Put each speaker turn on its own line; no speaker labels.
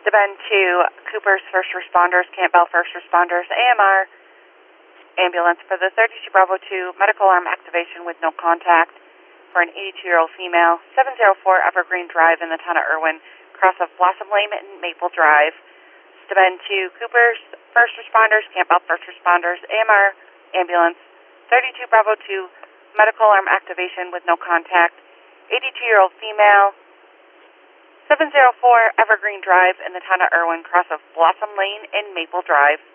Deben to Cooper's First Responders, Campbell First Responders, AMR, ambulance for the 32 Bravo 2 medical arm activation with no contact for an 82-year-old female, 704 Evergreen Drive in the town of Irwin, cross of Blossom Lane and Maple Drive. Deben to Cooper's First Responders, Campbell First Responders, AMR, ambulance, 32 Bravo 2 medical arm activation with no contact, 82-year-old female, 704 Evergreen Drive in the town of Irwin, cross of Blossom Lane and Maple Drive.